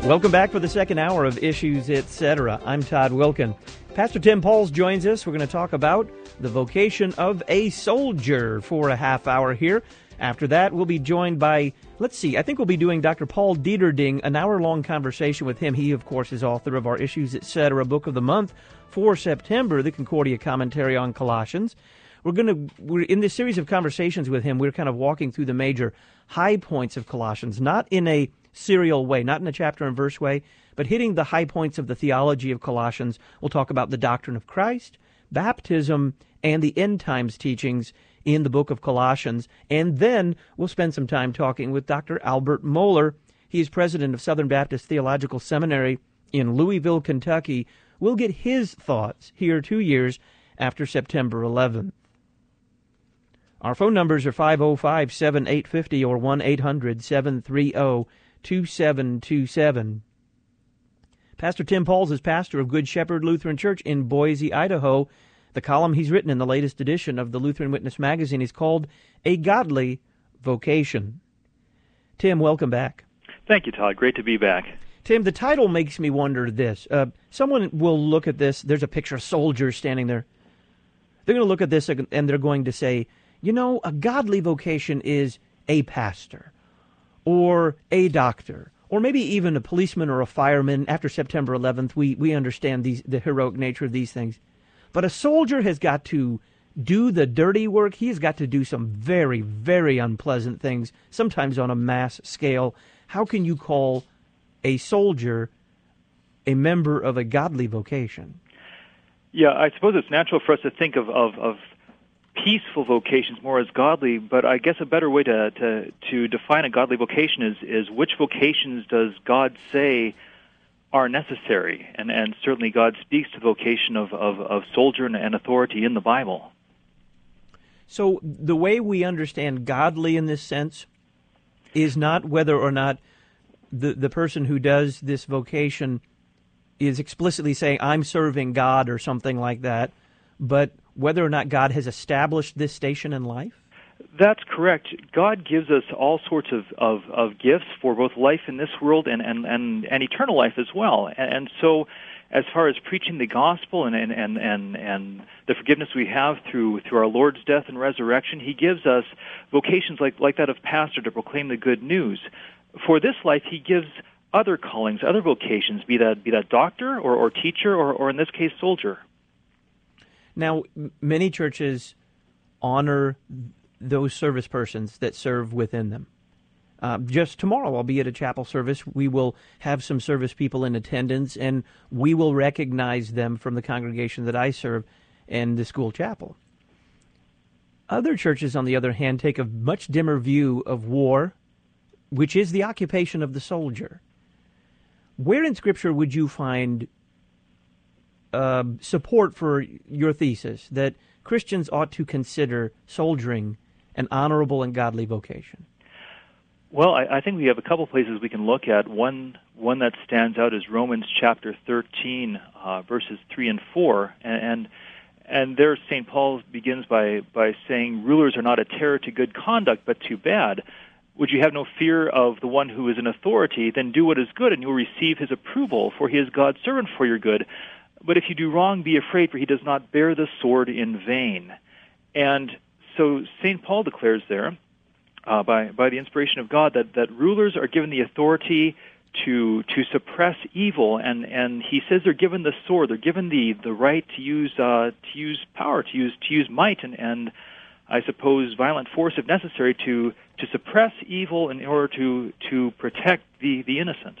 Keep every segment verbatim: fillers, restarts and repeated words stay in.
Welcome back for the second hour of Issues, et cetera. I'm Todd Wilken. Pastor Tim Pauls joins us. We're going to talk about the vocation of a soldier for a half hour here. After that, we'll be joined by, let's see, I think we'll be doing Doctor Paul Dieterding, an hour-long conversation with him. He, of course, is author of our Issues, et cetera. Book of the month for September, the Concordia Commentary on Colossians. We're going to, we're in this series of conversations with him, we're kind of walking through the major high points of Colossians, not in a serial way, not in a chapter and verse way, but hitting the high points of the theology of Colossians. We'll talk about the doctrine of Christ, baptism, and the end times teachings in the book of Colossians. And then we'll spend some time talking with Doctor Albert Mohler. He is president of Southern Baptist Theological Seminary in Louisville, Kentucky. We'll get his thoughts here two years after September eleventh. Our phone numbers are five oh five, seven eight five oh or one eight hundred, seven three zero, two seven two seven. Pastor Tim Pauls is pastor of Good Shepherd Lutheran Church in Boise, Idaho. The column he's written in the latest edition of the Lutheran Witness magazine is called A Godly Vocation. Tim, welcome back. Thank you, Todd. Great to be back. Tim, the title makes me wonder this. Uh, someone will look at this. There's a picture of soldiers standing there. They're going to look at this and they're going to say, you know, a godly vocation is a pastor or a doctor, or maybe even a policeman or a fireman. After September eleventh, we, we understand these, the heroic nature of these things. But a soldier has got to do the dirty work. He has got to do some very, very unpleasant things, sometimes on a mass scale. How can you call a soldier a member of a godly vocation? Yeah, I suppose it's natural for us to think of, of, of peaceful vocations more as godly, but I guess a better way to, to, to define a godly vocation is, is which vocations does God say are necessary? And, and certainly God speaks to the vocation of, of, of soldier and, and authority in the Bible. So the way we understand godly in this sense is not whether or not the, the person who does this vocation is explicitly saying, I'm serving God or something like that, but whether or not God has established this station in life? That's correct. God gives us all sorts of, of, of gifts for both life in this world and, and, and, and eternal life as well. And, and so as far as preaching the gospel and, and, and, and, and the forgiveness we have through through our Lord's death and resurrection, he gives us vocations like, like that of pastor to proclaim the good news. For this life, he gives other callings, other vocations, be that be that doctor or, or teacher or, or in this case, soldier. Now, many churches honor those service persons that serve within them. Uh, just tomorrow, I'll be at a chapel service. We will have some service people in attendance, and we will recognize them from the congregation that I serve and the school chapel. Other churches, on the other hand, take a much dimmer view of war, which is the occupation of the soldier. Where in Scripture would you find uh, support for your thesis that Christians ought to consider soldiering an honorable and godly vocation? Well, I, I think we have a couple places we can look at. One one that stands out is Romans chapter thirteen, uh, verses three and four, and, and and there Saint Paul begins by by saying, "Rulers are not a terror to good conduct, but to bad. Would you have no fear of the one who is in authority? Then do what is good, and you will receive his approval, for he is God's servant for your good. But if you do wrong, be afraid, for he does not bear the sword in vain." And so Saint Paul declares there, uh, by by the inspiration of God, that, that rulers are given the authority to to suppress evil, and, and he says they're given the sword, they're given the, the right to use uh, to use power, to use to use might, and, and I suppose violent force if necessary to to suppress evil in order to to protect the, the innocent.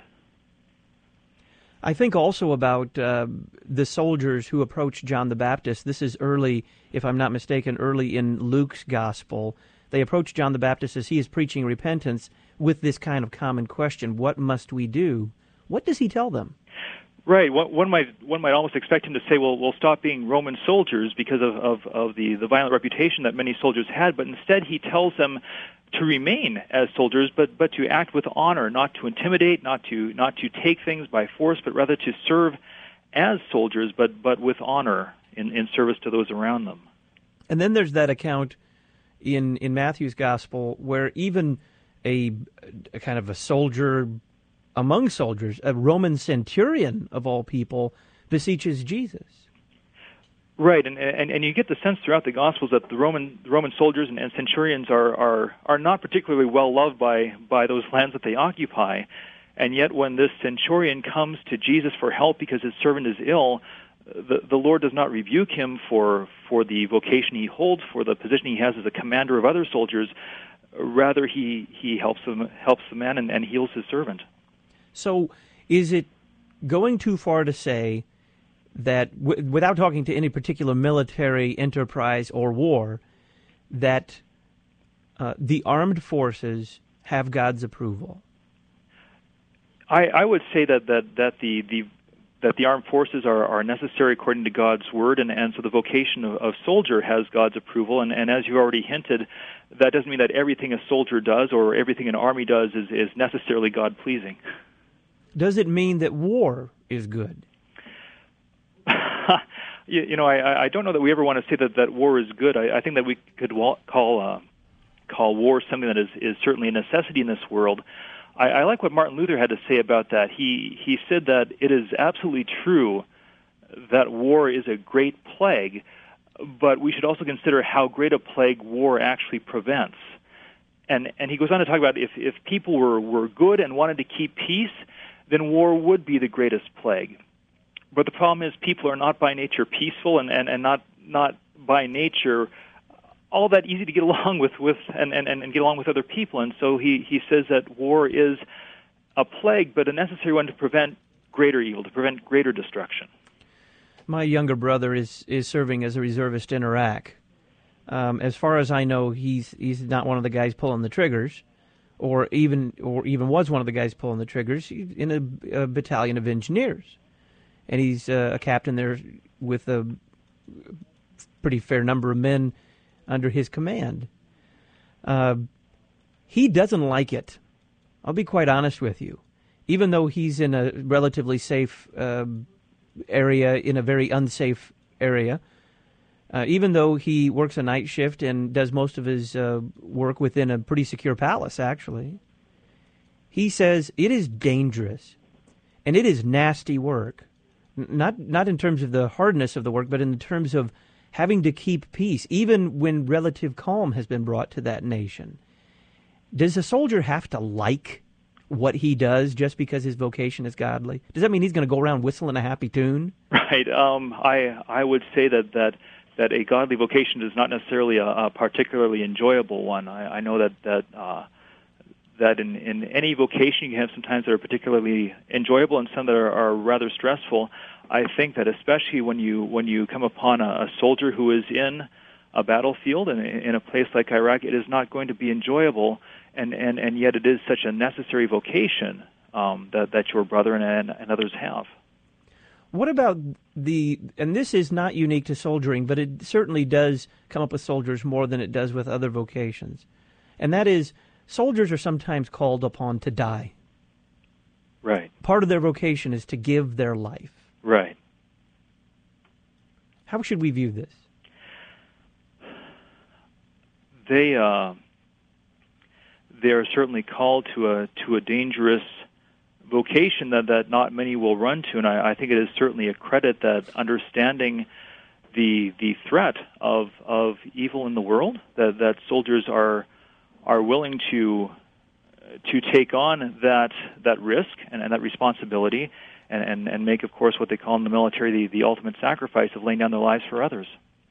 I think also about uh, the soldiers who approached John the Baptist. This is early, if I'm not mistaken, early in Luke's gospel. They approach John the Baptist as he is preaching repentance with this kind of common question: what must we do? What does he tell them? Right. One might one might almost expect him to say, "Well, we'll stop being Roman soldiers because of, of, of the, the violent reputation that many soldiers had." But instead, he tells them to remain as soldiers, but but to act with honor, not to intimidate, not to not to take things by force, but rather to serve as soldiers, but but with honor in, in service to those around them. And then there's that account in in Matthew's gospel where even a, a kind of a soldier among soldiers, a Roman centurion of all people, beseeches Jesus. Right, and, and and you get the sense throughout the Gospels that the Roman the Roman soldiers and, and centurions are, are are not particularly well loved by by those lands that they occupy, and yet when this centurion comes to Jesus for help because his servant is ill, the the Lord does not rebuke him for for the vocation he holds, for the position he has as a commander of other soldiers. Rather, he he helps him helps the man and, and heals his servant. So, is it going too far to say that, w- without talking to any particular military enterprise or war, that uh, the armed forces have God's approval? I, I would say that, that, that the, the that the armed forces are, are necessary according to God's word, and, and so the vocation of, of soldier has God's approval. And, and as you already hinted, that doesn't mean that everything a soldier does or everything an army does is, is necessarily God-pleasing. Does it mean that war is good? you, you know, I, I don't know that we ever want to say that, that war is good. I, I think that we could call uh, call war something that is, is certainly a necessity in this world. I, I like what Martin Luther had to say about that. He he said that it is absolutely true that war is a great plague, but we should also consider how great a plague war actually prevents. And and he goes on to talk about if, if people were, were good and wanted to keep peace, then war would be the greatest plague. But the problem is people are not by nature peaceful and, and, and not not by nature all that easy to get along with, with and, and, and get along with other people. And so he, he says that war is a plague, but a necessary one to prevent greater evil, to prevent greater destruction. My younger brother is, is serving as a reservist in Iraq. Um, as far as I know, he's he's not one of the guys pulling the triggers, or even or even was one of the guys pulling the triggers. He's in a, a battalion of engineers, and he's uh, a captain there with a pretty fair number of men under his command. Uh, he doesn't like it. I'll be quite honest with you. Even though he's in a relatively safe uh, area, in a very unsafe area, uh, even though he works a night shift and does most of his uh, work within a pretty secure palace, actually, he says it is dangerous and it is nasty work. N- not not in terms of the hardness of the work, but in terms of having to keep peace, even when relative calm has been brought to that nation. Does a soldier have to like what he does just because his vocation is godly? Does that mean he's going to go around whistling a happy tune? Right. Um, I I would say that, that, that a godly vocation is not necessarily a, a particularly enjoyable one. I, I know that that uh, that in, in any vocation you have some times that are particularly enjoyable and some that are, are rather stressful. I think that especially when you when you come upon a, a soldier who is in a battlefield and in a place like Iraq, it is not going to be enjoyable, and, and, and yet it is such a necessary vocation um, that that your brother and, and others have. What about the, and this is not unique to soldiering, but it certainly does come up with soldiers more than it does with other vocations, and that is soldiers are sometimes called upon to die. Right. Part of their vocation is to give their life. Right. How should we view this? They uh, they are certainly called to a to a dangerous vocation that, that not many will run to, and I, I think it is certainly a credit that understanding the the threat of of evil in the world, that, that soldiers are are willing to to take on that that risk and, and that responsibility. And, and, and make, of course, what they call in the military the, the ultimate sacrifice of laying down their lives for others.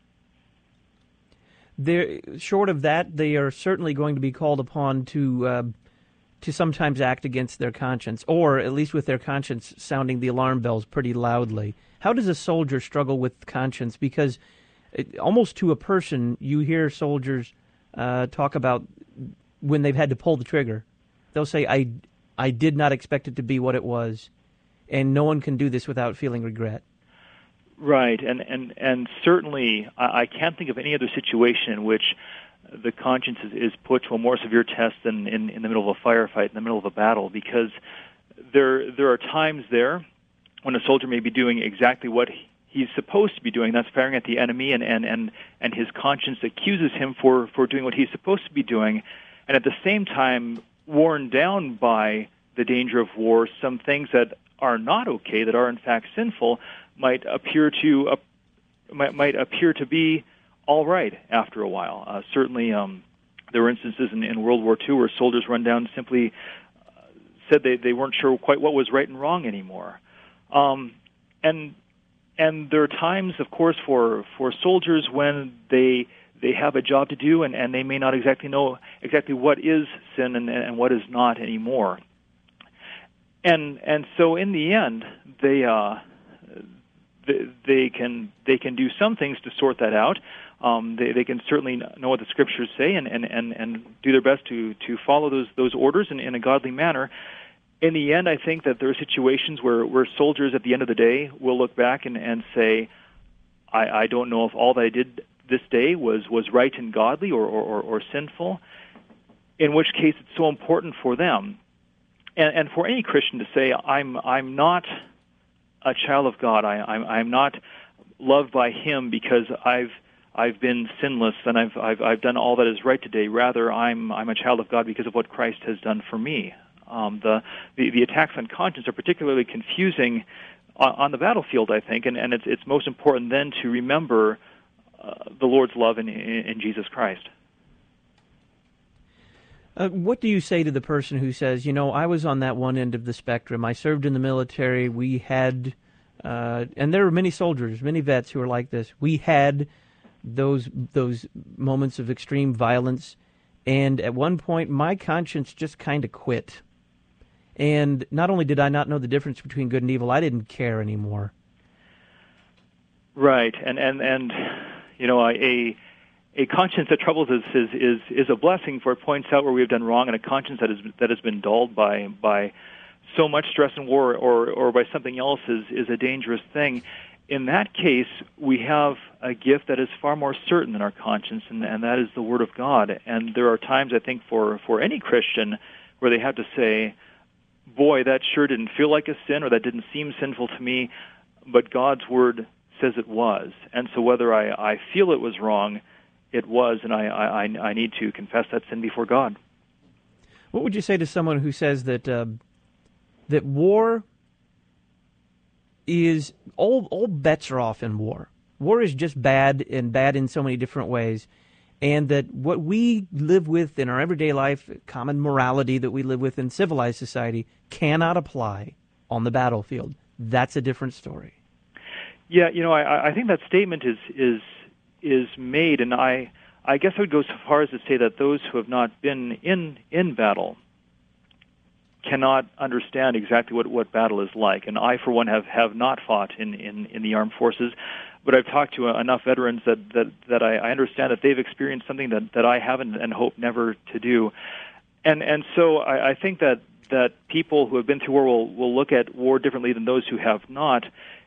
They're, short of that, they are certainly going to be called upon to uh, to sometimes act against their conscience, or at least with their conscience sounding the alarm bells pretty loudly. How does a soldier struggle with conscience? Because it, almost to a person, you hear soldiers uh, talk about when they've had to pull the trigger. They'll say, I, I did not expect it to be what it was. And no one can do this without feeling regret. Right, and and, and certainly I, I can't think of any other situation in which the conscience is, is put to a more severe test than in, in the middle of a firefight, in the middle of a battle, because there there are times there when a soldier may be doing exactly what he's supposed to be doing, that's firing at the enemy, and, and, and, and his conscience accuses him for, for doing what he's supposed to be doing, and at the same time worn down by the danger of war, some things that are not okay, that are in fact sinful, might appear to uh, might, might appear to be all right after a while. Uh, certainly, um, there were instances in, in World War Two where soldiers run down and simply uh, said they, they weren't sure quite what was right and wrong anymore. Um, and and there are times, of course, for, for soldiers when they they have a job to do and, and they may not exactly know exactly what is sin and, and what is not anymore. And and so in the end, they uh, they, they can they can do some things to sort that out. Um, they, they can certainly know what the Scriptures say and, and, and, and do their best to, to follow those those orders in, in a godly manner. In the end, I think that there are situations where, where soldiers at the end of the day will look back and, and say, I, I don't know if all that I did this day was, was right and godly or, or, or, or sinful, in which case it's so important for them. And, and for any Christian to say, I'm I'm not a child of God, I, I'm, I'm not loved by Him because I've I've been sinless and I've, I've I've done all that is right today. Rather, I'm I'm a child of God because of what Christ has done for me. Um, the, the the attacks on conscience are particularly confusing on, on the battlefield, I think, and, and it's it's most important then to remember uh, the Lord's love in, in, in Jesus Christ. Uh, what do you say to the person who says, you know, I was on that one end of the spectrum. I served in the military. We had, uh, and there are many soldiers, many vets who are like this. We had those those moments of extreme violence, and at one point my conscience just kind of quit. And not only did I not know the difference between good and evil, I didn't care anymore. Right, and and and you know, a a conscience that troubles us is is is a blessing, for it points out where we have done wrong, and a conscience that is that has been dulled by by so much stress and war, or or by something else, is is a dangerous thing. In that case, we have a gift that is far more certain than our conscience, and, and that is the Word of God. And there are times, I think, for, for any Christian where they have to say, boy, that sure didn't feel like a sin, or that didn't seem sinful to me, but God's Word says it was. And so whether I, I feel it was wrong, it was, and I, I, I need to confess that sin before God. What would you say to someone who says that uh, that war is, all all bets are off in war. War is just bad, and bad in so many different ways, and that what we live with in our everyday life, common morality that we live with in civilized society, cannot apply on the battlefield? That's a different story. Yeah, you know, I, I think that statement is is is made, and I I guess I would go so far as to say that those who have not been in in battle cannot understand exactly what, what battle is like. And I, for one, have, have not fought in, in, in the armed forces, but I've talked to enough veterans that, that, that I, I understand that they've experienced something that, that I haven't and hope never to do. And and so I, I think that, that people who have been through war will, will look at war differently than those who have not.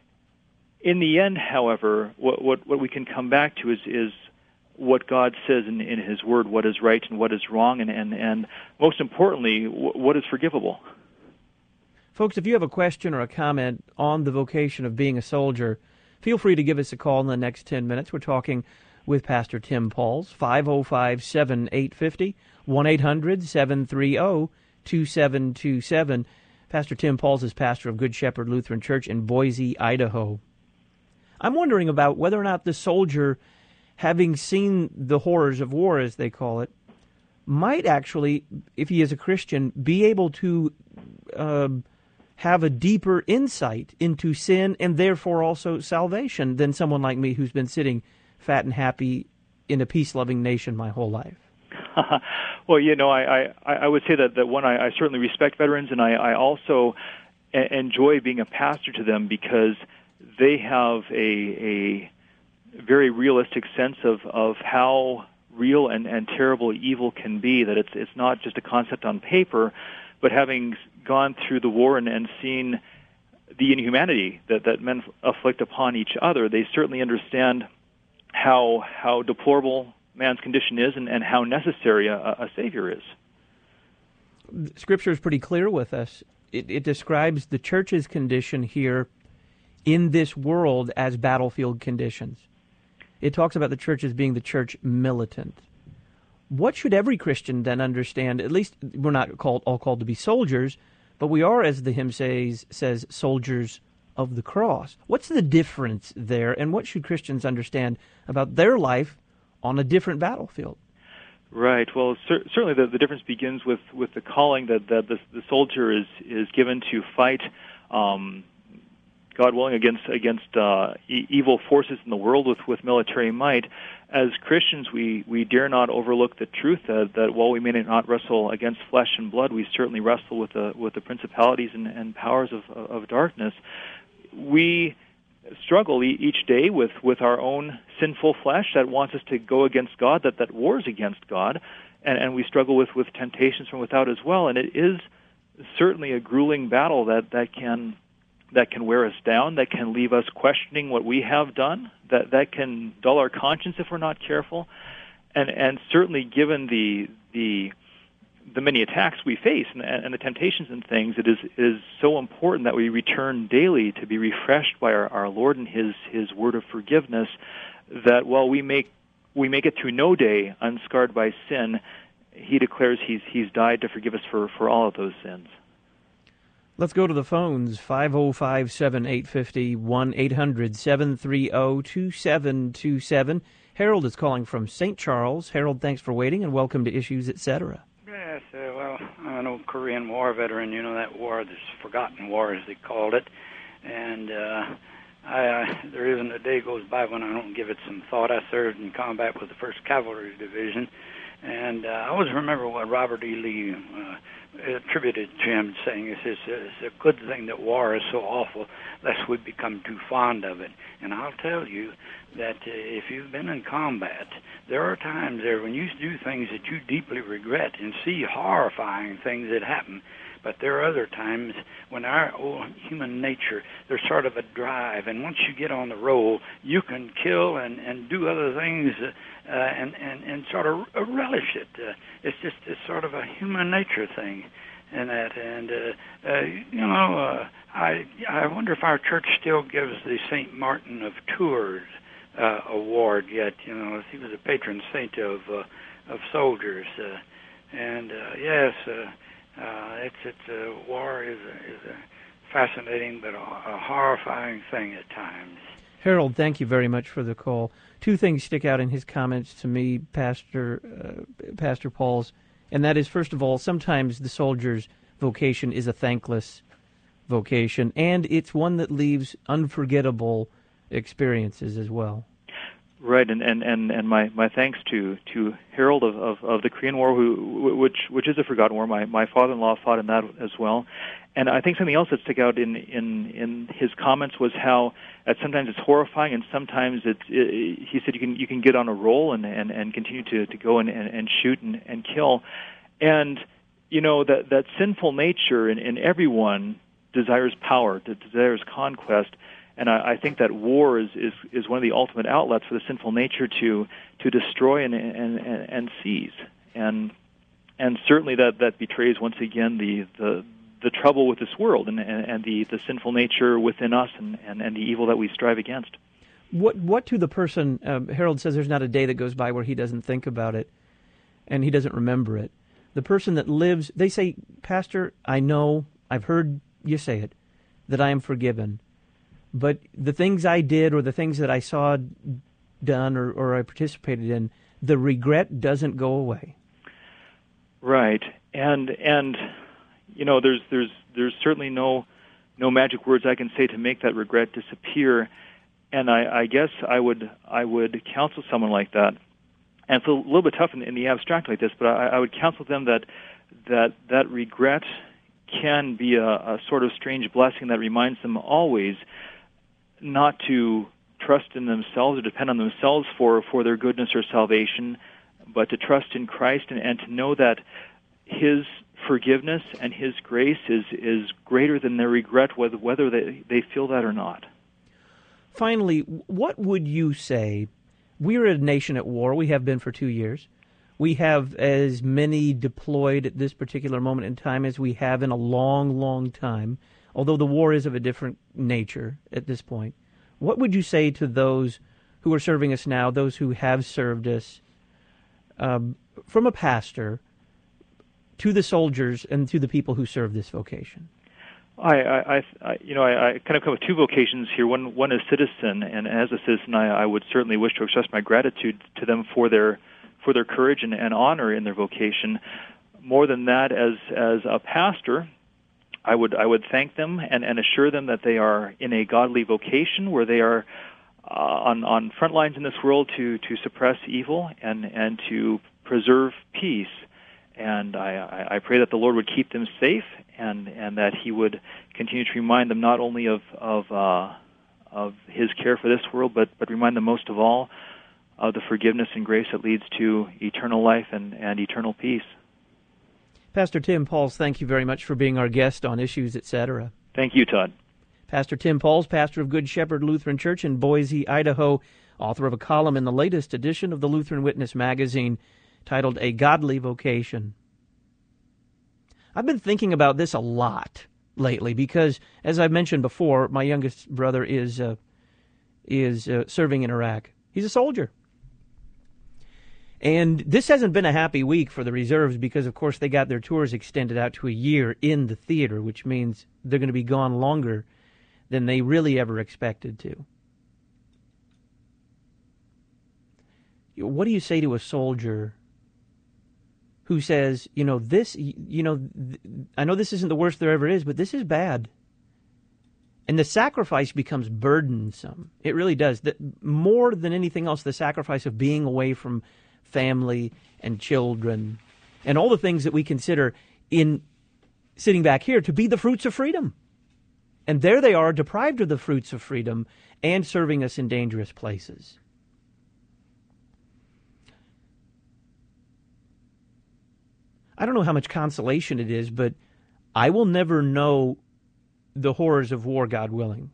In the end, however, what, what, what we can come back to is, is what God says in, in His Word, what is right and what is wrong, and, and, and most importantly, what is forgivable. Folks, if you have a question or a comment on the vocation of being a soldier, feel free to give us a call in the next ten minutes. We're talking with Pastor Tim Pauls, five oh five, seven eight five oh, one eight hundred, seven three zero, two seven two seven. Pastor Tim Pauls is pastor of Good Shepherd Lutheran Church in Boise, Idaho. I'm wondering about whether or not the soldier, having seen the horrors of war, as they call it, might actually, if he is a Christian, be able to uh, have a deeper insight into sin and therefore also salvation than someone like me who's been sitting fat and happy in a peace-loving nation my whole life. Well, you know, I, I, I would say that, that one, I, I certainly respect veterans, and I, I also a- enjoy being a pastor to them because they have a... a very realistic sense of, of how real and, and terrible evil can be, that it's it's not just a concept on paper, but having gone through the war and, and seen the inhumanity that, that men afflict upon each other, they certainly understand how how deplorable man's condition is and, and how necessary a, a Savior is. Scripture is pretty clear with us. It, it describes the church's condition here in this world as battlefield conditions. It talks about the church as being the church militant. What should every Christian then understand? At least we're not called all called to be soldiers, but we are, as the hymn says, says soldiers of the cross. What's the difference there, and what should Christians understand about their life on a different battlefield? Right. Well, cer- certainly the, the difference begins with, with the calling that, that the, the soldier is, is given to fight, um, God willing, against against uh, e- evil forces in the world with, with military might. As Christians, we, we dare not overlook the truth that, that while we may not wrestle against flesh and blood, we certainly wrestle with the with the principalities and, and powers of, of darkness. We struggle e- each day with, with our own sinful flesh that wants us to go against God, that, that wars against God, and, and we struggle with, with temptations from without as well. And it is certainly a grueling battle that, that can that can wear us down, that can leave us questioning what we have done, that, that can dull our conscience if we're not careful. And, and certainly given the the the many attacks we face and, and the temptations and things, it is is so important that we return daily to be refreshed by our, our Lord and His His word of forgiveness. That while we make we make it through no day unscarred by sin, He declares He's He's died to forgive us for, for all of those sins. Let's go to the phones, five oh five, seven eight five oh, one eight hundred, seven three oh, two seven two seven. Harold is calling from Saint Charles. Harold, thanks for waiting, and welcome to Issues, et cetera. Yes, uh, well, I'm an old Korean War veteran. You know, that war, this forgotten war, as they called it. And uh, I, I, there isn't a day goes by when I don't give it some thought. I served in combat with the first Cavalry Division. And uh, I always remember what Robert E. Lee uh, attributed to him, saying it's, it's, it's a good thing that war is so awful, lest we become too fond of it. And I'll tell you that uh, if you've been in combat, there are times there when you do things that you deeply regret and see horrifying things that happen. But there are other times when our old human nature, there's sort of a drive, and once you get on the roll, you can kill and, and do other things uh, and, and, and sort of relish it. Uh, it's just it's sort of a human nature thing in that. And, uh, uh, you know, uh, I, I wonder if our church still gives the Saint Martin of Tours uh, award yet. You know, he was a patron saint of, uh, of soldiers. Uh, and, uh, yes... Uh, Uh, it's it's uh, war is a, is a fascinating but a, a horrifying thing at times. Harold, thank you very much for the call. Two things stick out in his comments to me, Pastor uh, Pastor Paul's, and that is, first of all, sometimes the soldier's vocation is a thankless vocation, and it's one that leaves unforgettable experiences as well. Right, and, and, and, and my, my thanks to, to Harold of, of, of the Korean War, who which which is a forgotten war. My my father-in-law fought in that as well, and I think something else that stuck out in, in, in his comments was how uh, sometimes it's horrifying, and sometimes it's. It, he said you can you can get on a roll and, and, and continue to, to go and, and, and shoot and, and kill, and you know that that sinful nature in, in everyone desires power, desires conquest. And I, I think that war is, is, is one of the ultimate outlets for the sinful nature to to destroy and and, and, and seize. And and certainly that, that betrays once again the, the the trouble with this world and, and, and the, the sinful nature within us and, and, and the evil that we strive against. What what to the person, um, Harold says there's not a day that goes by where he doesn't think about it and he doesn't remember it. The person that lives, they say, Pastor, I know, I've heard you say it, that I am forgiven. But the things I did or the things that I saw done or, or I participated in, the regret doesn't go away. Right. And and you know, there's there's there's certainly no no magic words I can say to make that regret disappear. And I, I guess I would I would counsel someone like that. And it's a little bit tough in, in the abstract like this, but I, I would counsel them that that that regret can be a, a sort of strange blessing that reminds them always not to trust in themselves or depend on themselves for, for their goodness or salvation, but to trust in Christ and, and to know that His forgiveness and His grace is, is greater than their regret, whether, whether they, they feel that or not. Finally, what would you say? We're a nation at war. We have been for two years. We have as many deployed at this particular moment in time as we have in a long, long time, although the war is of a different nature at this point. What would you say to those who are serving us now, those who have served us, um, from a pastor, to the soldiers and to the people who serve this vocation? I, I, I you know, I, I kind of come with two vocations here. One, one is citizen, and as a citizen, I, I would certainly wish to express my gratitude to them for their, for their courage and, and honor in their vocation. More than that, as as a pastor, I would I would thank them and, and assure them that they are in a godly vocation where they are uh, on on front lines in this world to, to suppress evil and, and to preserve peace. And I, I pray that the Lord would keep them safe, and, and that He would continue to remind them not only of of uh, of His care for this world, but, but remind them most of all of the forgiveness and grace that leads to eternal life and, and eternal peace. Pastor Tim Pauls, thank you very much for being our guest on Issues, et cetera. Thank you, Todd. Pastor Tim Pauls, pastor of Good Shepherd Lutheran Church in Boise, Idaho, author of a column in the latest edition of the Lutheran Witness magazine, titled A Godly Vocation. I've been thinking about this a lot lately because, as I've mentioned before, my youngest brother is uh, is uh, serving in Iraq. He's a soldier. And this hasn't been a happy week for the reserves because, of course, they got their tours extended out to a year in the theater, which means they're going to be gone longer than they really ever expected to. What do you say to a soldier who says, you know, this, you know, th- I know this isn't the worst there ever is, but this is bad. And the sacrifice becomes burdensome. It really does. The, more than anything else, the sacrifice of being away from family and children and all the things that we consider in sitting back here to be the fruits of freedom. And there they are, deprived of the fruits of freedom and serving us in dangerous places. I don't know how much consolation it is, but I will never know the horrors of war, God willing.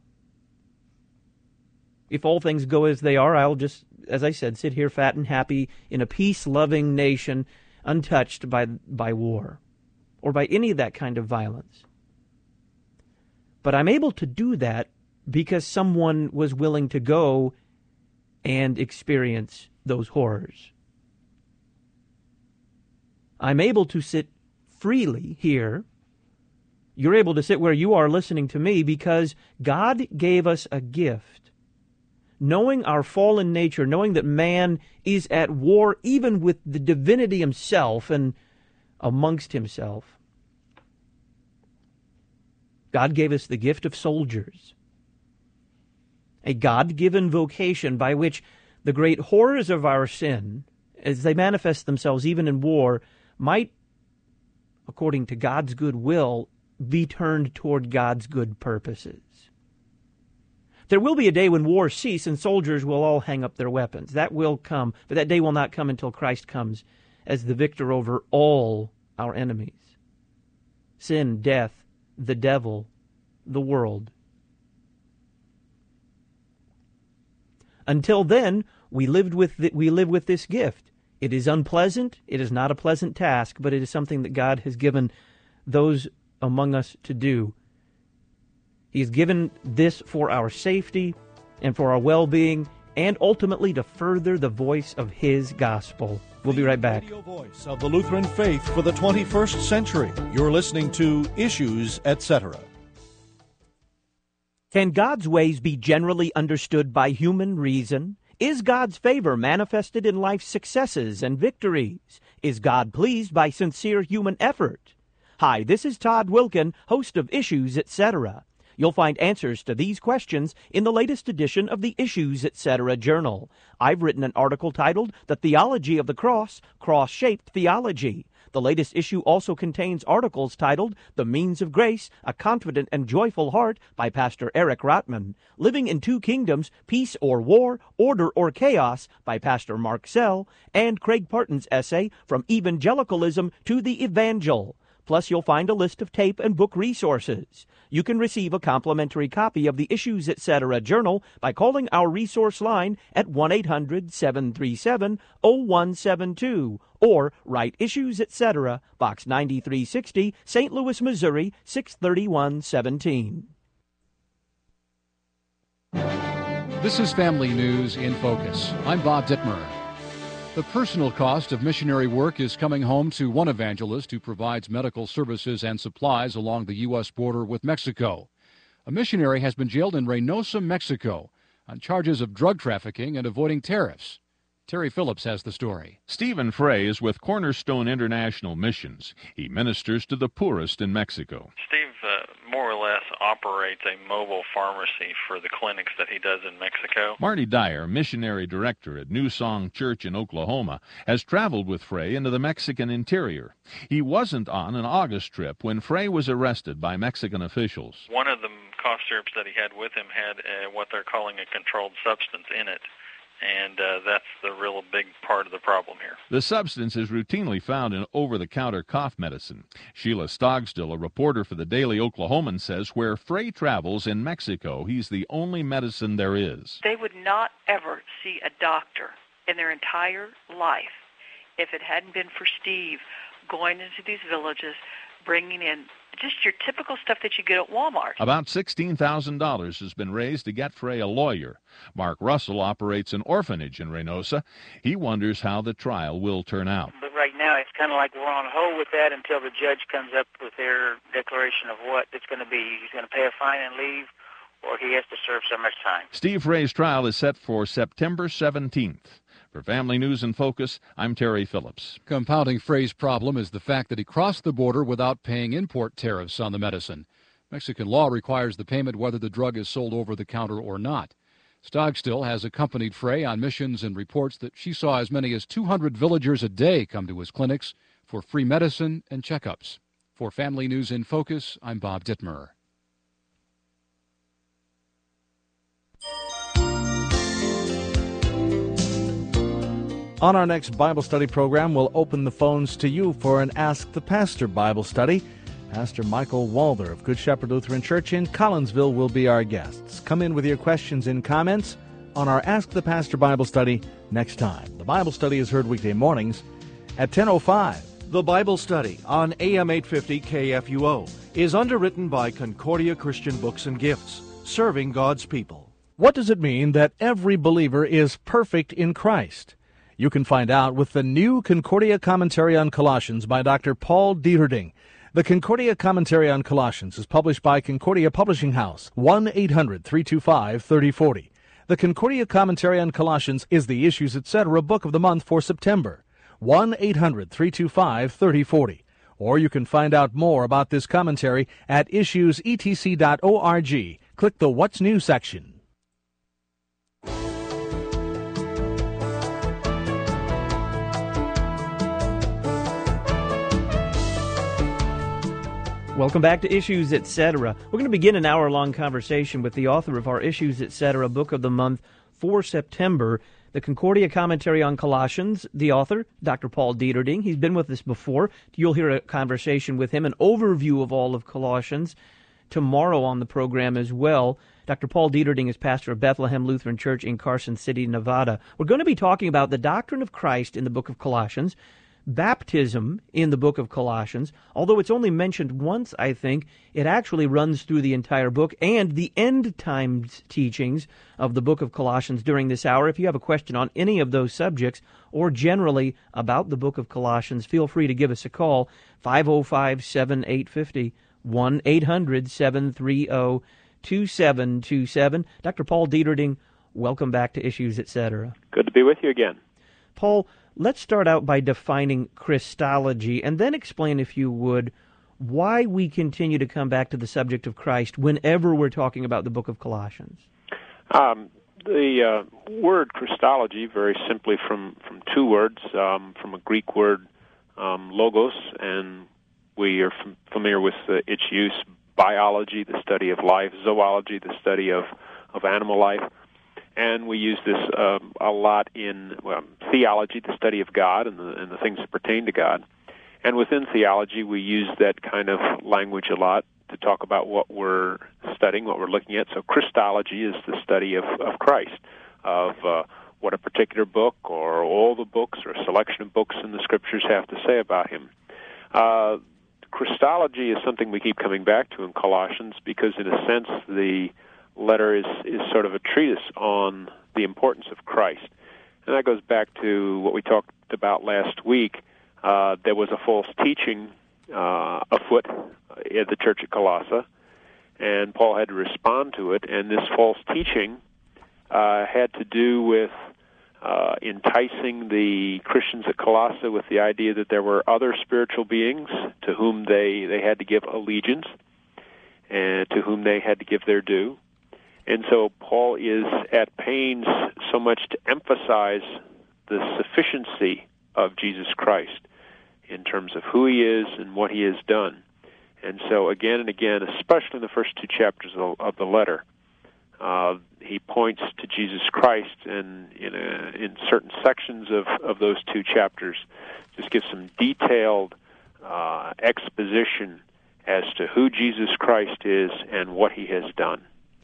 If all things go as they are, I'll just, as I said, sit here fat and happy in a peace-loving nation, untouched by by war or by any of that kind of violence. But I'm able to do that because someone was willing to go and experience those horrors. I'm able to sit freely here. You're able to sit where you are listening to me because God gave us a gift. Knowing our fallen nature, knowing that man is at war even with the divinity himself and amongst himself, God gave us the gift of soldiers, a God-given vocation by which the great horrors of our sin, as they manifest themselves even in war, might, according to God's good will, be turned toward God's good purposes. There will be a day when wars cease and soldiers will all hang up their weapons. That will come, but that day will not come until Christ comes as the victor over all our enemies. Sin, death, the devil, the world. Until then, we lived with the, we live with this gift. It is unpleasant. It is not a pleasant task, but it is something that God has given those among us to do. He has given this for our safety and for our well-being and ultimately to further the voice of His gospel. We'll be right back. Radio voice of the Lutheran faith for the twenty-first century. You're listening to Issues, et cetera. Can God's ways be generally understood by human reason? Is God's favor manifested in life's successes and victories? Is God pleased by sincere human effort? Hi, this is Todd Wilkin, host of Issues, et cetera. You'll find answers to these questions in the latest edition of the Issues, et cetera journal. I've written an article titled The Theology of the Cross, Cross-Shaped Theology. The latest issue also contains articles titled The Means of Grace, A Confident and Joyful Heart by Pastor Eric Rotman, Living in Two Kingdoms, Peace or War, Order or Chaos by Pastor Mark Sell, and Craig Parton's essay From Evangelicalism to the Evangel. Plus, you'll find a list of tape and book resources. You can receive a complimentary copy of the Issues, et cetera journal by calling our resource line at one eight hundred seven three seven oh one seven two or write Issues, et cetera, Box ninety-three sixty, Saint Louis, Missouri, six thirty-one seventeen. This is Family News in Focus. I'm Bob Dittmer. The personal cost of missionary work is coming home to one evangelist who provides medical services and supplies along the U S border with Mexico. A missionary has been jailed in Reynosa, Mexico, on charges of drug trafficking and avoiding tariffs. Terry Phillips has the story. Stephen Frey is with Cornerstone International Missions. He ministers to the poorest in Mexico. Steve uh, more or less operates a mobile pharmacy for the clinics that he does in Mexico. Marty Dyer, missionary director at New Song Church in Oklahoma, has traveled with Frey into the Mexican interior. He wasn't on an August trip when Frey was arrested by Mexican officials. One of the cough syrups that he had with him had uh, what they're calling a controlled substance in it. And uh, that's the real big part of the problem here. The substance is routinely found in over-the-counter cough medicine. Sheila Stogstill, a reporter for the Daily Oklahoman, says where Frey travels in Mexico, he's the only medicine there is. They would not ever see a doctor in their entire life if it hadn't been for Steve going into these villages, bringing in just your typical stuff that you get at Walmart. About sixteen thousand dollars has been raised to get Frey a lawyer. Mark Russell operates an orphanage in Reynosa. He wonders how the trial will turn out. But right now, it's kind of like we're on hold with that until the judge comes up with their declaration of what it's going to be. He's going to pay a fine and leave, or he has to serve so much time. Steve Frey's trial is set for September seventeenth. For Family News in Focus, I'm Terry Phillips. Compounding Frey's problem is the fact that he crossed the border without paying import tariffs on the medicine. Mexican law requires the payment whether the drug is sold over the counter or not. Stogstill has accompanied Frey on missions and reports that she saw as many as two hundred villagers a day come to his clinics for free medicine and checkups. For Family News in Focus, I'm Bob Dittmer. On our next Bible study program, we'll open the phones to you for an Ask the Pastor Bible study. Pastor Michael Walther of Good Shepherd Lutheran Church in Collinsville will be our guests. Come in with your questions and comments on our Ask the Pastor Bible study next time. The Bible study is heard weekday mornings at ten oh five. The Bible study on A M eight fifty K F U O is underwritten by Concordia Christian Books and Gifts, serving God's people. What does it mean that every believer is perfect in Christ? You can find out with the new Concordia Commentary on Colossians by Doctor Paul Dieterding. The Concordia Commentary on Colossians is published by Concordia Publishing House, one eight hundred, three two five, three oh four oh. The Concordia Commentary on Colossians is the Issues Etc. Book of the Month for September, one eight hundred, three two five, three oh four oh. Or you can find out more about this commentary at issues e t c dot org. Click the What's New section. Welcome back to Issues Etc. We're going to begin an hour-long conversation with the author of our Issues Etc. Book of the Month for September, the Concordia Commentary on Colossians, the author, Doctor Paul Dieterding. He's been with us before. You'll hear a conversation with him, an overview of all of Colossians, tomorrow on the program as well. Doctor Paul Dieterding is pastor of Bethlehem Lutheran Church in Carson City, Nevada. We're going to be talking about the doctrine of Christ in the book of Colossians, baptism in the book of Colossians. Although it's only mentioned once, I think, it actually runs through the entire book, and the end times teachings of the book of Colossians during this hour. If you have a question on any of those subjects or generally about the book of Colossians, feel free to give us a call, five oh five, seven eight five oh, one eight hundred, seven three oh, two seven two seven. Doctor Paul Dieterding, welcome back to Issues Etc. Good to be with you again. Paul, let's start out by defining Christology, and then explain, if you would, why we continue to come back to the subject of Christ whenever we're talking about the book of Colossians. Um, the uh, word Christology, very simply from, from two words, um, from a Greek word, um, logos, and we are f- familiar with uh, its use, biology, the study of life, zoology, the study of, of animal life. And we use this uh, a lot in well, theology, the study of God and the, and the things that pertain to God. And within theology, we use that kind of language a lot to talk about what we're studying, what we're looking at. So Christology is the study of, of Christ, of uh, what a particular book or all the books or a selection of books in the Scriptures have to say about him. Uh, Christology is something we keep coming back to in Colossians because, in a sense, the letter is, is sort of a treatise on the importance of Christ. And that goes back to what we talked about last week. Uh, there was a false teaching uh, afoot at the church at Colossae, and Paul had to respond to it. And this false teaching uh, had to do with uh, enticing the Christians at Colossae with the idea that there were other spiritual beings to whom they, they had to give allegiance and to whom they had to give their due. And so Paul is at pains so much to emphasize the sufficiency of Jesus Christ in terms of who he is and what he has done. And so again and again, especially in the first two chapters of, of the letter, uh, he points to Jesus Christ, and in, a, in certain sections of, of those two chapters, just gives some detailed uh, exposition as to who Jesus Christ is and what he has done.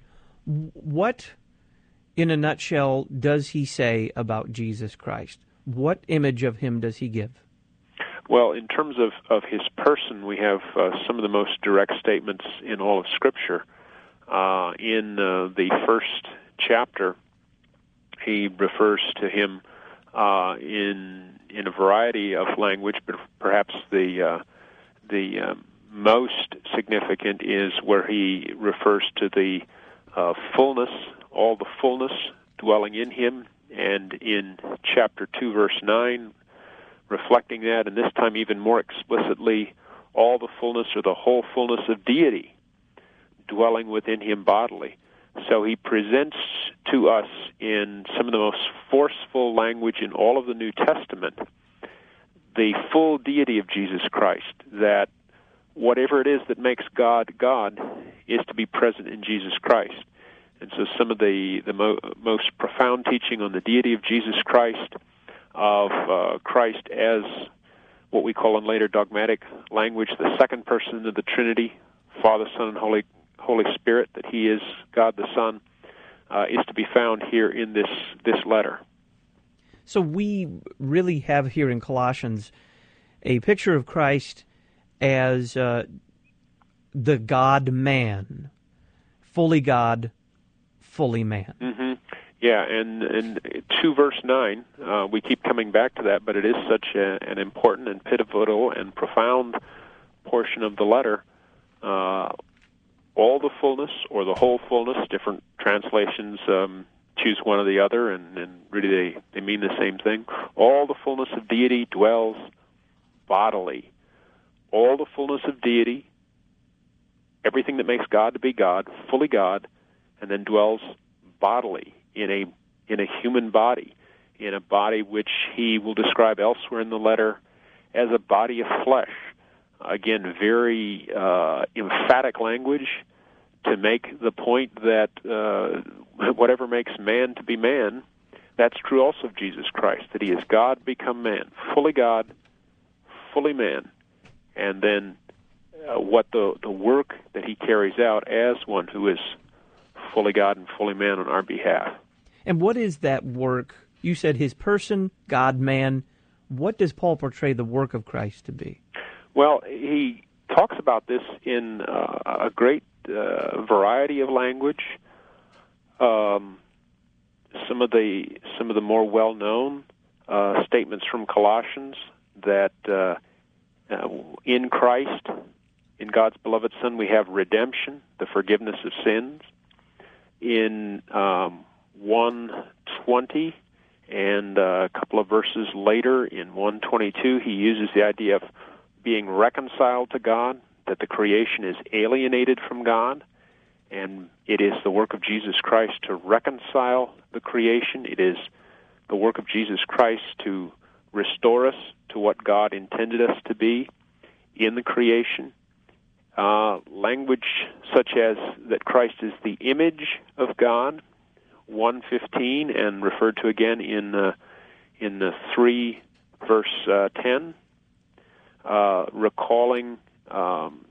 What, in a nutshell, does he say about Jesus Christ? What image of him does he give? Well, in terms of, of his person, we have uh, some of the most direct statements in all of Scripture. Uh, in uh, the first chapter, he refers to him uh, in in a variety of language, but perhaps the uh, the uh, most significant is where he refers to the uh, fullness, all the fullness dwelling in him, and in chapter two, verse nine, reflecting that, and this time even more explicitly, all the fullness or the whole fullness of deity dwelling within him bodily. So he presents to us in some of the most forceful language in all of the New Testament the full deity of Jesus Christ, that whatever it is that makes God God is to be present in Jesus Christ. And so some of the, the mo- most profound teaching on the deity of Jesus Christ, of uh, Christ as what we call in later dogmatic language the second person of the Trinity, Father, Son, and Holy Holy Spirit, that he is God the Son, uh, is to be found here in this, this letter. So we really have here in Colossians a picture of Christ as uh, the God-man, fully God, fully man. Mm-hmm. Yeah, and, and to verse nine, uh, we keep coming back to that, but it is such a, an important and pivotal and profound portion of the letter. Uh, all the fullness or the whole fullness, different translations um, choose one or the other, and, and really they, they mean the same thing. All the fullness of deity dwells bodily. All the fullness of deity, everything that makes God to be God, fully God, and then dwells bodily in a in a human body, in a body which he will describe elsewhere in the letter as a body of flesh. Again, very uh, emphatic language to make the point that uh, whatever makes man to be man, that's true also of Jesus Christ, that he is God become man, fully God, fully man, and then uh, what the, the work that he carries out as one who is fully God and fully man on our behalf. And what is that work? You said his person, God, man. What does Paul portray the work of Christ to be? Well, he talks about this in uh, a great uh, variety of language. Um, some of the some of the more well-known uh, statements from Colossians that uh, uh, in Christ, in God's beloved Son, we have redemption, the forgiveness of sins. In um, one twenty and uh, a couple of verses later, in one twenty-two, he uses the idea of being reconciled to God, that the creation is alienated from God, and it is the work of Jesus Christ to reconcile the creation. It is the work of Jesus Christ to restore us to what God intended us to be in the creation. Uh, language such as that Christ is the image of God, one fifteen, and referred to again in uh, in the three verse uh, ten. Uh, recalling um,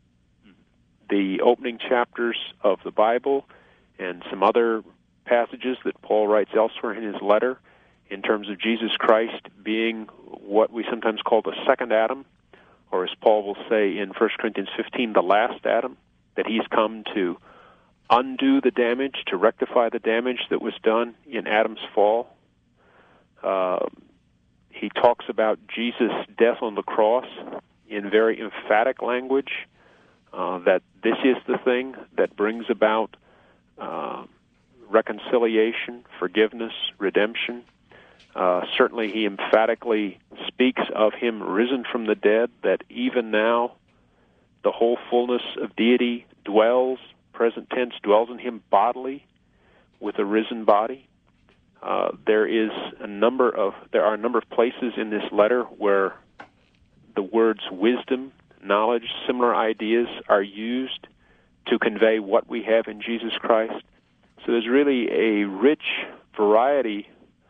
the opening chapters of the Bible and some other passages that Paul writes elsewhere in his letter in terms of Jesus Christ being what we sometimes call the second Adam, or as Paul will say in First Corinthians fifteen, the last Adam, that he's come to undo the damage, to rectify the damage that was done in Adam's fall. Uh, he talks about Jesus' death on the cross in very emphatic language, uh, that this is the thing that brings about uh, reconciliation, forgiveness, redemption. Uh, certainly he emphatically speaks of him risen from the dead, that even now the whole fullness of deity dwells, present tense, dwells in him bodily with a risen body. Uh, there is a number of there are a number of places in this letter where the words wisdom, knowledge, similar ideas are used to convey what we have in Jesus Christ. So there's really a rich variety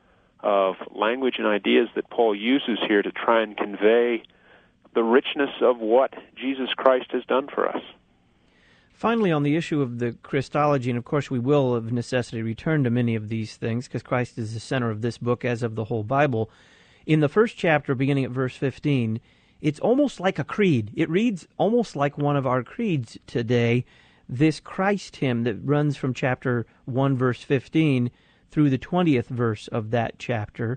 of language and ideas that Paul uses here to try and convey the richness of what Jesus Christ has done for us. Finally, on the issue of the Christology, and of course we will of necessity return to many of these things because Christ is the center of this book as of the whole Bible. In the first chapter, beginning at verse fifteen, it's almost like a creed. It reads almost like one of our creeds today, this Christ hymn that runs from chapter one, verse fifteen, through the twentieth verse of that chapter.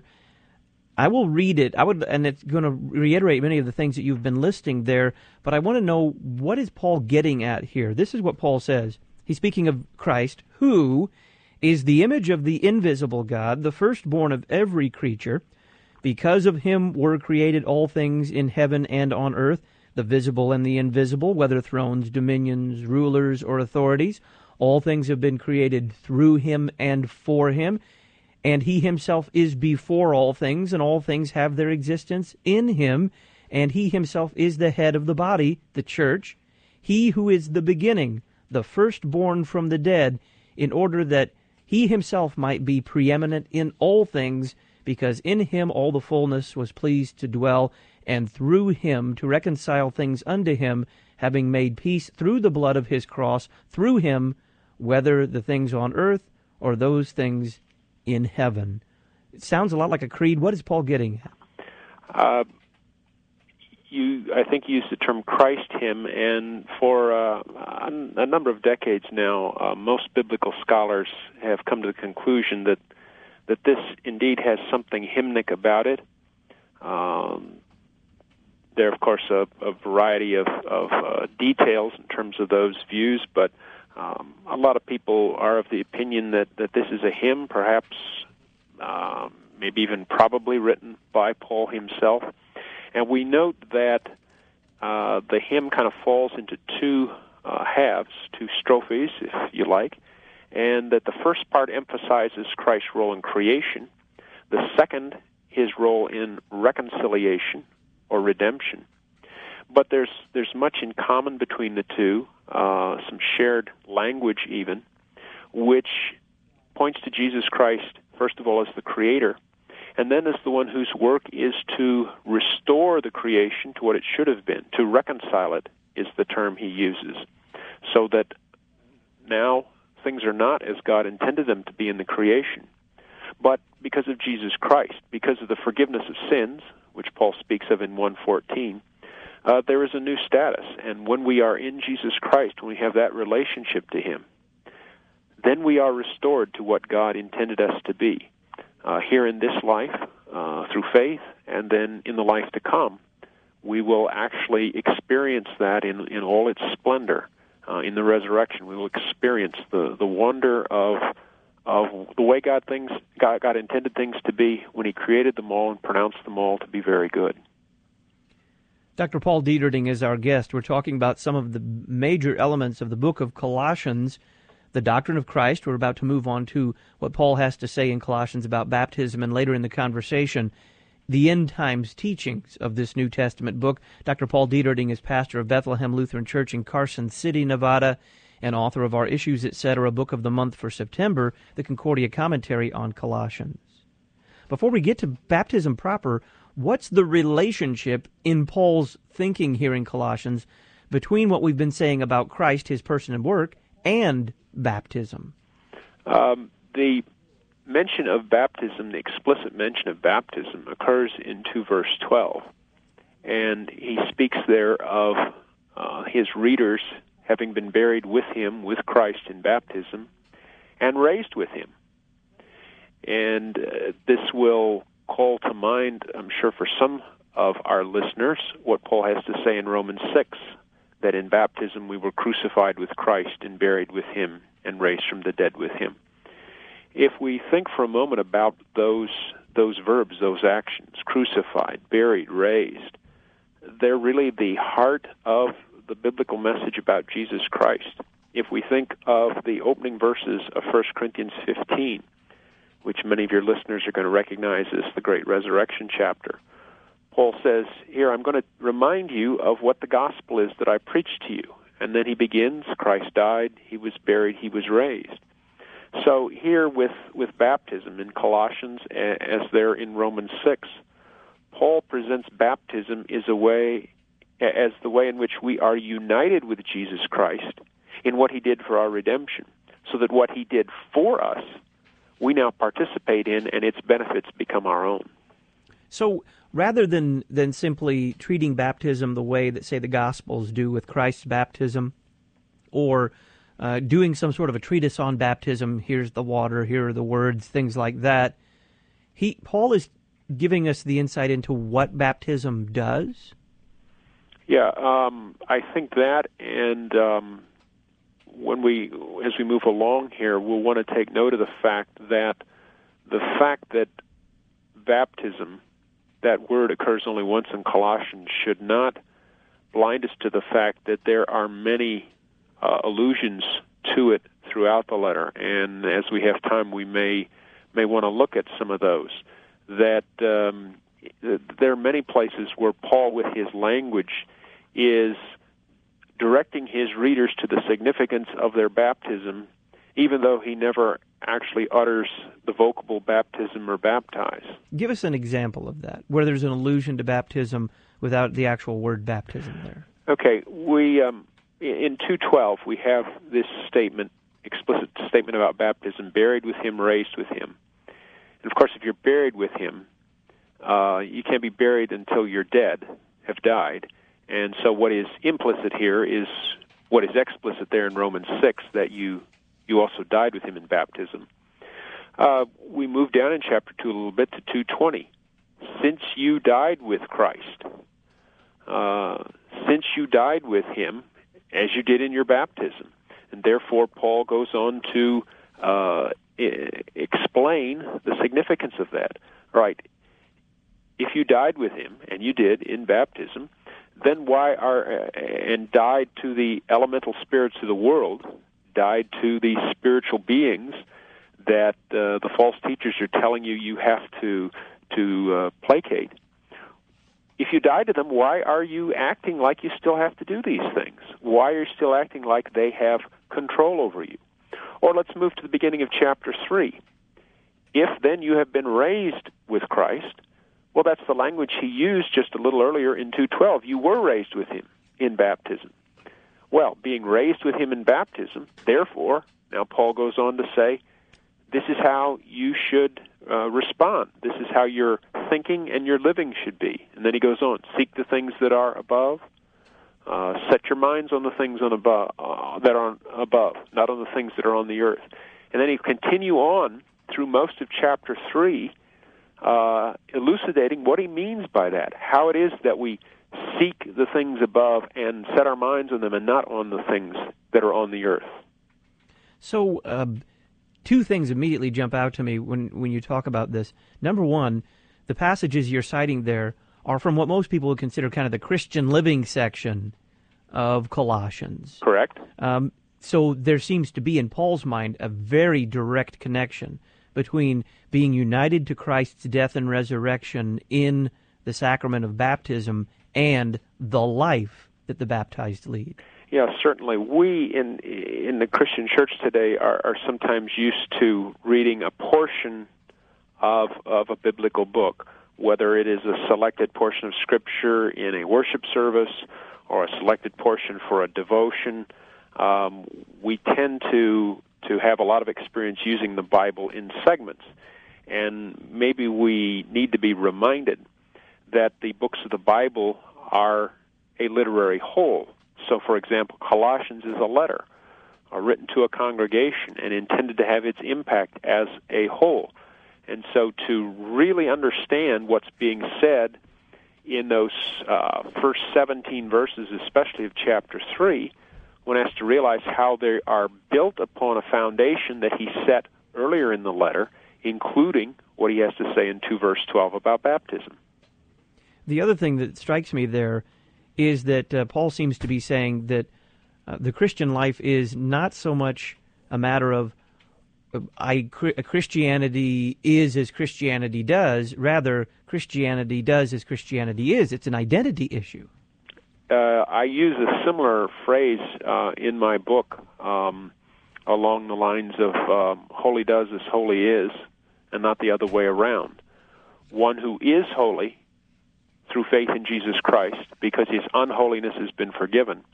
I will read it. I would, and it's going to reiterate many of the things that you've been listing there, but I want to know, what is Paul getting at here? This is what Paul says. He's speaking of Christ, who is the image of the invisible God, the firstborn of every creature. Because of him were created all things in heaven and on earth, the visible and the invisible, whether thrones, dominions, rulers, or authorities. All things have been created through him and for him. And he himself is before all things, and all things have their existence in him. And he himself is the head of the body, the church, he who is the beginning, the firstborn from the dead, in order that he himself might be preeminent in all things, because in him all the fullness was pleased to dwell, and through him to reconcile things unto him, having made peace through the blood of his cross, through him, whether the things on earth or those things in heaven. It sounds a lot like a creed. What is Paul getting at? Uh, you, I think, you used the term Christ hymn, and for uh, a number of decades now, uh, most biblical scholars have come to the conclusion that that this indeed has something hymnic about it. Um, there are, of course, a, a variety of, of uh, details in terms of those views, but Um, a lot of people are of the opinion that, that this is a hymn, perhaps um, maybe even probably written by Paul himself. And we note that uh, the hymn kind of falls into two uh, halves, two strophes, if you like, and that the first part emphasizes Christ's role in creation, the second, his role in reconciliation or redemption. But there's there's much in common between the two, uh, some shared language even, which points to Jesus Christ, first of all, as the Creator, and then as the one whose work is to restore the creation to what it should have been, to reconcile it is the term he uses, so that now things are not as God intended them to be in the creation. But because of Jesus Christ, because of the forgiveness of sins, which Paul speaks of in one fourteen, Uh, there is a new status, and when we are in Jesus Christ, when we have that relationship to him, then we are restored to what God intended us to be, uh, here in this life, uh, through faith, and then in the life to come, we will actually experience that in, in all its splendor, uh, in the resurrection. We will experience the, the wonder of of the way God things God, God intended things to be when he created them all and pronounced them all to be very good. Doctor Paul Dieterding is our guest. We're talking about some of the major elements of the book of Colossians, the doctrine of Christ. We're about to move on to what Paul has to say in Colossians about baptism, and later in the conversation, the end times teachings of this New Testament book. Doctor Paul Dieterding is pastor of Bethlehem Lutheran Church in Carson City, Nevada, and author of our Issues, et cetera, book of the month for September, the Concordia Commentary on Colossians. Before we get to baptism proper, what's the relationship in Paul's thinking here in Colossians between what we've been saying about Christ, his person and work, and baptism? Um, the mention of baptism, the explicit mention of baptism, occurs in two verse twelve. And he speaks there of uh, his readers having been buried with him, with Christ in baptism, and raised with him. And uh, this will call to mind, I'm sure for some of our listeners, what Paul has to say in Romans six, that in baptism we were crucified with Christ and buried with him and raised from the dead with him. If we think for a moment about those those verbs, those actions, crucified, buried, raised, they're really the heart of the biblical message about Jesus Christ. If we think of the opening verses of First Corinthians fifteen, which many of your listeners are going to recognize as the great resurrection chapter, Paul says, here, I'm going to remind you of what the gospel is that I preached to you. And then he begins, Christ died, he was buried, he was raised. So here with, with baptism in Colossians, as there in Romans six, Paul presents baptism as a way, as the way in which we are united with Jesus Christ in what he did for our redemption, so that what he did for us, we now participate in, and its benefits become our own. So rather than, than simply treating baptism the way that, say, the Gospels do with Christ's baptism, or uh, doing some sort of a treatise on baptism, here's the water, here are the words, things like that, he Paul is giving us the insight into what baptism does? Yeah, um, I think that, and um, when we, as we move along here, we'll want to take note of the fact that the fact that baptism, that word occurs only once in Colossians, should not blind us to the fact that there are many uh, allusions to it throughout the letter. And as we have time, we may may want to look at some of those. That um, there are many places where Paul, with his language, is directing his readers to the significance of their baptism, even though he never actually utters the vocable baptism or baptize. Give us an example of that, where there's an allusion to baptism without the actual word baptism there. Okay, we um, in two twelve we have this statement, explicit statement about baptism: buried with him, raised with him. And of course, if you're buried with him, uh, you can't be buried until you're dead, have died. And so, what is implicit here is what is explicit there in Romans six, that you you also died with him in baptism. Uh, we move down in chapter two a little bit to two twenty. Since you died with Christ, uh, since you died with him, as you did in your baptism. And therefore, Paul goes on to uh, I- explain the significance of that. Right? If you died with him, and you did in baptism, then why are, uh, and died to the elemental spirits of the world, died to the spiritual beings that uh, the false teachers are telling you you have to to uh, placate. If you die to them, why are you acting like you still have to do these things? Why are you still acting like they have control over you? Or let's move to the beginning of chapter three. If then you have been raised with Christ, well, that's the language he used just a little earlier in two twelve. You were raised with him in baptism. Well, being raised with him in baptism, therefore, now Paul goes on to say, this is how you should uh, respond. This is how your thinking and your living should be. And then he goes on, seek the things that are above, uh, set your minds on the things on above, uh, that are above, not on the things that are on the earth. And then he continue on through most of chapter three, uh, elucidating what he means by that, how it is that we seek the things above and set our minds on them and not on the things that are on the earth. So, uh, two things immediately jump out to me when, when you talk about this. Number one, the passages you're citing there are from what most people would consider kind of the Christian living section of Colossians. Correct. Um, so there seems to be, in Paul's mind, a very direct connection between being united to Christ's death and resurrection in the sacrament of baptism and the life that the baptized lead. Yeah, certainly. We in in the Christian church today are, are sometimes used to reading a portion of of a biblical book, whether it is a selected portion of Scripture in a worship service or a selected portion for a devotion. Um, we tend to to have a lot of experience using the Bible in segments, and maybe we need to be reminded that the books of the Bible are a literary whole. So, for example, Colossians is a letter uh, written to a congregation and intended to have its impact as a whole. And so to really understand what's being said in those uh, first seventeen verses, especially of chapter three, one has to realize how they are built upon a foundation that he set earlier in the letter, including what he has to say in two verse twelve about baptism. The other thing that strikes me there is that uh, Paul seems to be saying that uh, the Christian life is not so much a matter of uh, I Christianity is as Christianity does. Rather, Christianity does as Christianity is. It's an identity issue. Uh, I use a similar phrase uh, in my book um, along the lines of um, holy does as holy is, and not the other way around. One who is holy through faith in Jesus Christ, because his unholiness has been forgiven,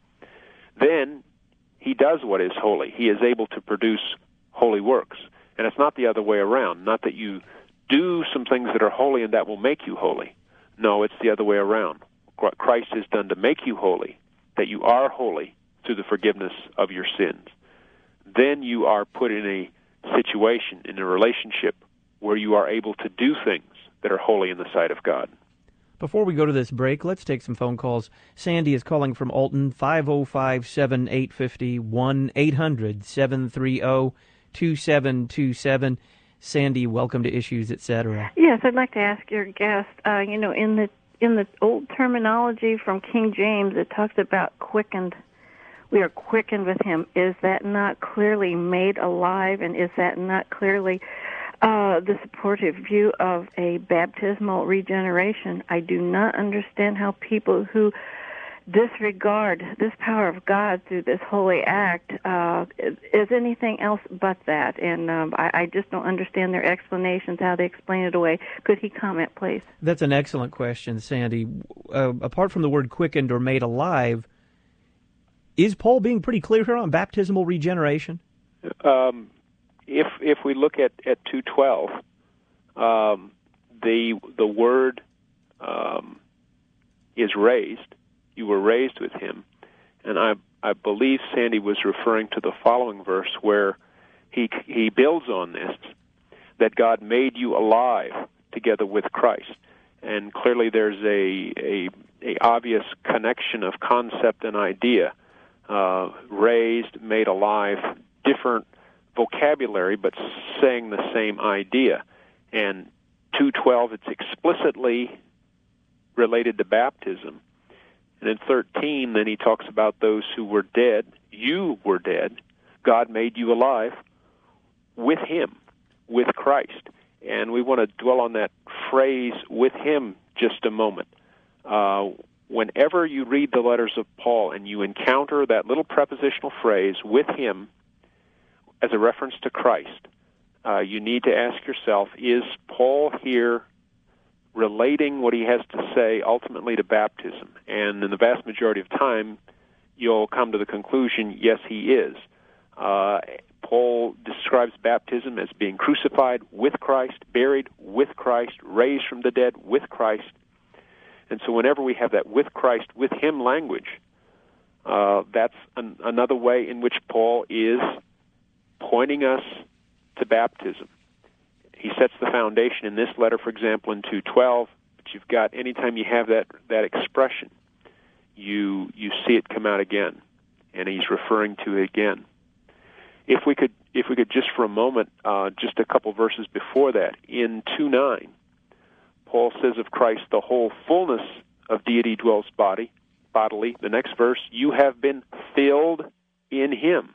then he does what is holy. He is able to produce holy works. And it's not the other way around. Not that you do some things that are holy and that will make you holy. No, it's the other way around. What Christ has done to make you holy, that you are holy through the forgiveness of your sins. Then you are put in a situation, in a relationship, where you are able to do things that are holy in the sight of God. Before we go to this break, let's take some phone calls. Sandy is calling from Alton, five oh five, seven eight five oh, one eight hundred, seven three oh, two seven two seven. Sandy, welcome to Issues, et cetera. Yes, I'd like to ask your guest, uh, you know, in the in the old terminology from King James, it talks about quickened. We are quickened with him. Is that not clearly made alive, and is that not clearly uh, the supportive view of a baptismal regeneration? I do not understand how people who disregard this power of God through this holy act uh, is, is anything else but that. And um, I, I just don't understand their explanations, how they explain it away. Could he comment, please? That's an excellent question, Sandy. Uh, apart from the word quickened or made alive, is Paul being pretty clear here on baptismal regeneration? Um, if if we look at, at two twelve, um, the the word um, is raised. You were raised with him. And I I believe Sandy was referring to the following verse where he he builds on this, that God made you alive together with Christ. And clearly there's a a, a obvious connection of concept and idea. Uh, raised, made alive, different vocabulary, but saying the same idea. And two twelve, it's explicitly related to baptism. And in thirteen, then he talks about those who were dead. You were dead. God made you alive with him, with Christ. And we want to dwell on that phrase, with him, just a moment. Uh, whenever you read the letters of Paul and you encounter that little prepositional phrase, with him, as a reference to Christ, uh, you need to ask yourself, is Paul here relating what he has to say ultimately to baptism? And in the vast majority of time, you'll come to the conclusion, yes, he is. Uh, Paul describes baptism as being crucified with Christ, buried with Christ, raised from the dead with Christ. And so whenever we have that with Christ, with him language, uh, that's an, another way in which Paul is pointing us to baptism. He sets the foundation in this letter, for example, in two twelve, but you've got, anytime you have that, that expression, you you see it come out again, and he's referring to it again. If we could, if we could just for a moment, uh, just a couple verses before that, in two nine, Paul says of Christ, the whole fullness of deity dwells body, bodily. The next verse, you have been filled in him.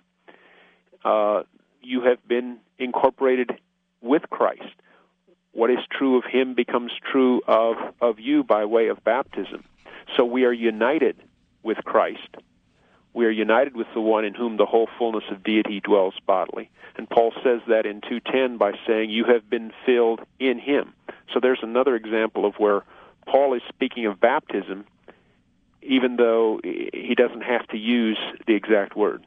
Uh, you have been incorporated with Christ. What is true of him becomes true of, of you by way of baptism. So we are united with Christ. We are united with the one in whom the whole fullness of deity dwells bodily. And Paul says that in two ten by saying, you have been filled in him. So there's another example of where Paul is speaking of baptism, even though he doesn't have to use the exact word.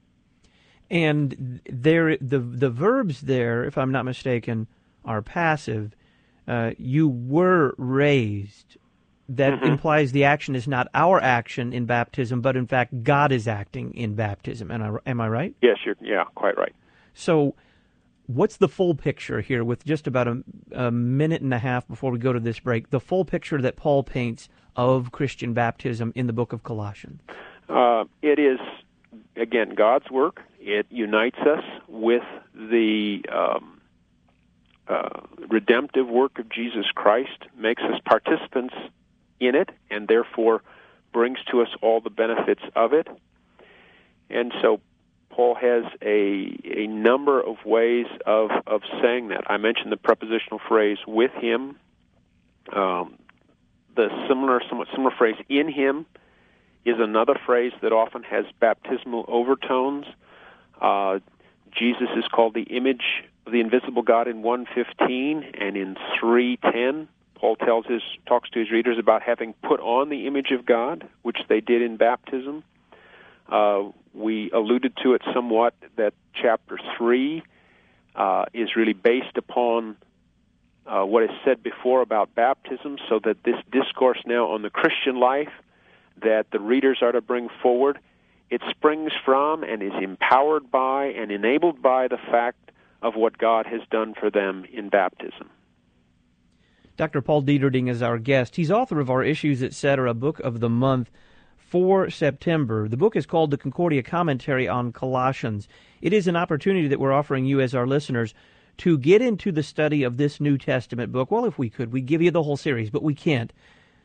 And there, the the verbs there, if I'm not mistaken, are passive. Uh, you were raised. That mm-hmm. implies the action is not our action in baptism, but in fact God is acting in baptism. Am I, am I right? Yes, you're yeah, quite right. So what's the full picture here with just about a, a minute and a half before we go to this break, the full picture that Paul paints of Christian baptism in the book of Colossians? Uh, it is, again, God's work. It unites us with the um, uh, redemptive work of Jesus Christ, makes us participants in it, and therefore brings to us all the benefits of it. And so Paul has a a number of ways of, of saying that. I mentioned the prepositional phrase "with him," um, the similar, somewhat similar phrase "in him" is another phrase that often has baptismal overtones. Uh, Jesus is called the image of the invisible God in one fifteen, and in three ten, Paul tells his talks to his readers about having put on the image of God, which they did in baptism. Uh, we alluded to it somewhat that chapter three uh, is really based upon uh, what is said before about baptism, so that this discourse now on the Christian life that the readers are to bring forward, it springs from and is empowered by and enabled by the fact of what God has done for them in baptism. Doctor Paul Dieterding is our guest. He's author of our Issues, et cetera, book of the month for September. The book is called The Concordia Commentary on Colossians. It is an opportunity that we're offering you as our listeners to get into the study of this New Testament book. Well, if we could, we'd give you the whole series, but we can't.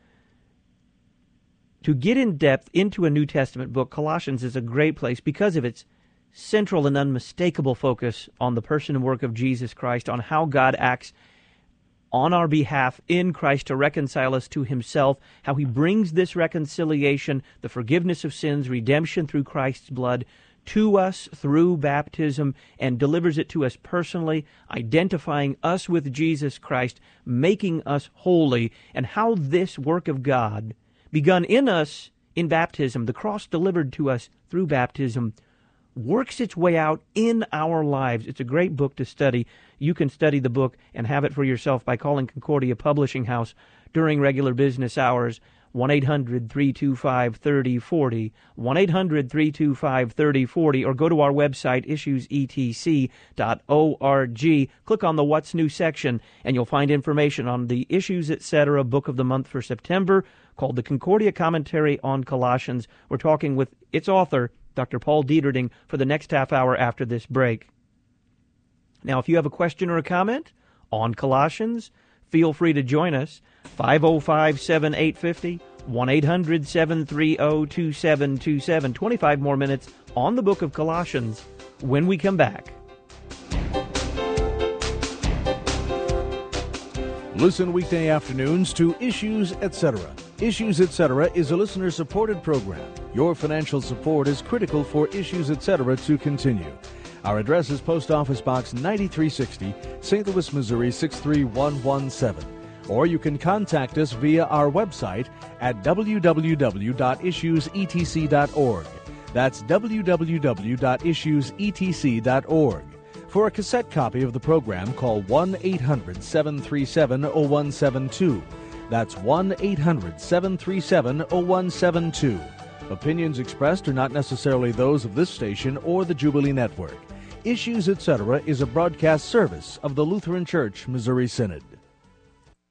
To get in depth into a New Testament book, Colossians is a great place because of its central and unmistakable focus on the person and work of Jesus Christ, on how God acts on our behalf in Christ to reconcile us to himself, how he brings this reconciliation, the forgiveness of sins, redemption through Christ's blood, to us through baptism, and delivers it to us personally, identifying us with Jesus Christ, making us holy, and how this work of God, begun in us in baptism, the cross delivered to us through baptism, works its way out in our lives. It's a great book to study. You can study the book and have it for yourself by calling Concordia Publishing House during regular business hours, one eight hundred, three two five, three oh four oh, one eight hundred, three two five, three oh four oh, or go to our website, issues e t c dot org. Click on the What's New section, and you'll find information on the Issues, et cetera, book of the month for September, called the Concordia Commentary on Colossians. We're talking with its author, Doctor Paul Dieterding, for the next half hour after this break. Now, if you have a question or a comment on Colossians, feel free to join us. five oh five, seven eight five oh, one eight hundred, seven three oh, two seven two seven. twenty-five more minutes on the book of Colossians when we come back. Listen weekday afternoons to Issues, et cetera. Issues, et cetera is a listener-supported program. Your financial support is critical for Issues, et cetera to continue. Our address is Post Office Box ninety-three sixty, Saint Louis, Missouri six three one one seven. Or you can contact us via our website at w w w dot issues e t c dot org. That's w w w dot issues e t c dot org. For a cassette copy of the program, call one eight hundred, seven three seven, oh one seven two. That's one eight hundred, seven three seven, oh one seven two. Opinions expressed are not necessarily those of this station or the Jubilee Network. Issues, et cetera is a broadcast service of the Lutheran Church Missouri Synod.